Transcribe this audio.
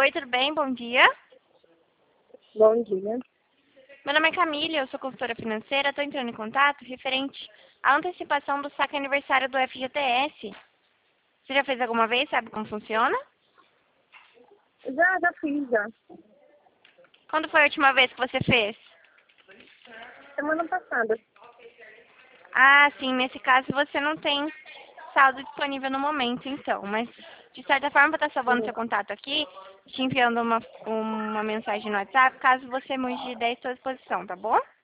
Oi, tudo bem? Bom dia. Bom dia. Meu nome é Camila, eu sou consultora financeira. Estou entrando em contato referente à antecipação do saque aniversário do FGTS. Você já fez alguma vez? Sabe como funciona? Já fiz, já. Quando foi a última vez que você fez? Semana passada. Ah, sim, nesse caso você não tem saldo disponível no momento, então. Mas, de certa forma, vou estar salvando seu contato aqui, te enviando uma mensagem no WhatsApp, caso você mude de ideia à sua disposição, tá bom?